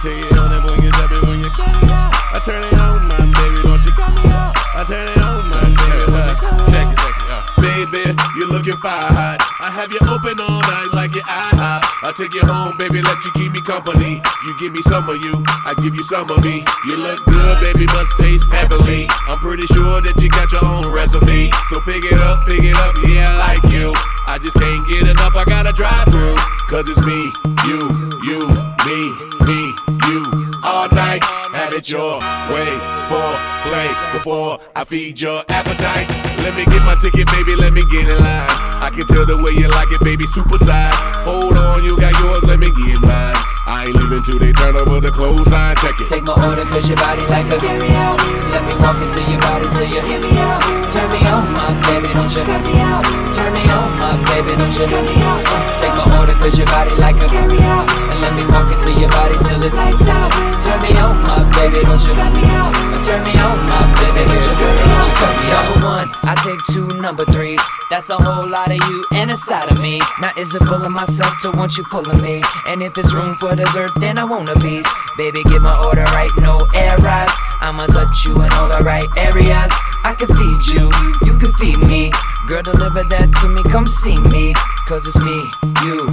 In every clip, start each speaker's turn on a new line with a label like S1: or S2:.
S1: take it on and when you drop it, when you cut me out. I turn it on, my baby, don't you cut me out. I turn it on, my baby, check it, baby, you're looking fire hot. I have you open all night like your IHOP. I'll take you home, baby, let you keep me company. You give me some of you, I give you some of me. You look good, baby, must taste heavenly. I'm pretty sure that you got your own recipe. So pick it up, yeah, I like you. I just can't get enough, I gotta drive through. Cause it's me, you, me, you. All night, have it your way. For play before I feed your appetite. Let me get my ticket, baby, let me get in line. I can tell the way you like it, baby, supersize. Hold on, you got yours, let me get mine. I ain't leaving till they turn over the clothesline, check it.
S2: Take my order cause your body like a carry-out. Let me walk into your body till you hear me out. Turn me on, my baby, don't you cut me out. Turn me on, my baby, don't you cut me out. Take my order cause your body like a carry-out. And let me walk into your body till it's lights out. Turn me on, my baby, don't you cut me out. Turn me on, my baby, don't you cut me out. Number one, I take two number threes. That's a whole lot of you and a side of me. Now is it full of myself to want you full of me? And if it's room for dessert, then I want a piece. Baby, get my order right, no errors. I'ma touch you in all the right areas. I can feed you, you can feed me. Girl, deliver that to me, come see me. Cause it's me, you,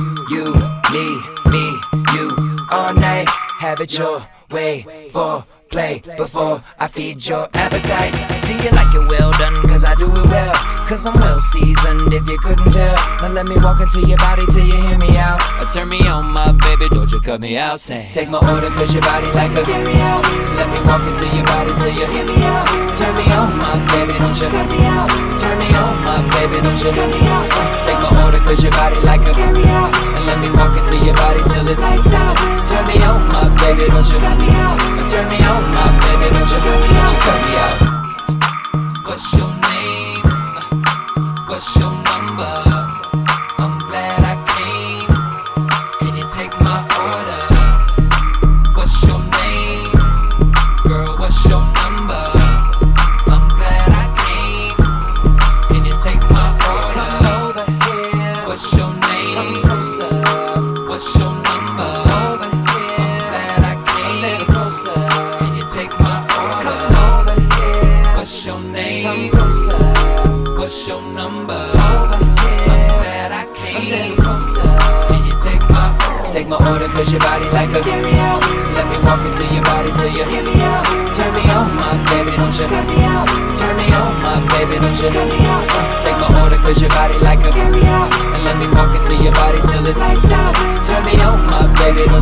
S2: me, you. All night, have it your way. For play before I feed your appetite. Do you like it well done? Cause I do it well. Cause I'm well seasoned if you couldn't tell. Now let me walk into your body till you hear me out. Or turn me on, my baby, don't you cut me out. Say, take my order cause your body like a carry-out. Let me walk into your body till you hear me out. Turn me on, my baby, don't you cut me out. Turn me on, my baby, don't you cut me out. Take my order cause your body like a carry-out. And let me walk into your body till it's lights out. Turn me on, my baby, don't you cut me out. Turn me on, my baby, don't you cut me out. What's your name? What's your number? I'm glad I came. Can you take my order? What's your name? Girl, what's your number? I'm glad I came. Can you take my order? Come over here. What's your name? Come closer. What's your number? Over here. I'm glad I came. A little closer. Can you take my order? Come over here. What's your name? Come closer. What's your number? Over here. I'm glad I came. A little closer. Can you take my order? Take my order cause your body like a carry-out. Let me walk into your body till you hear me out. Turn me on, my baby, don't you cut me out. Turn me on, my baby, don't you cut me out. Take my order cause your body like a carry-out. And let me walk into your body till it's lights out. Turn me on, my baby, don't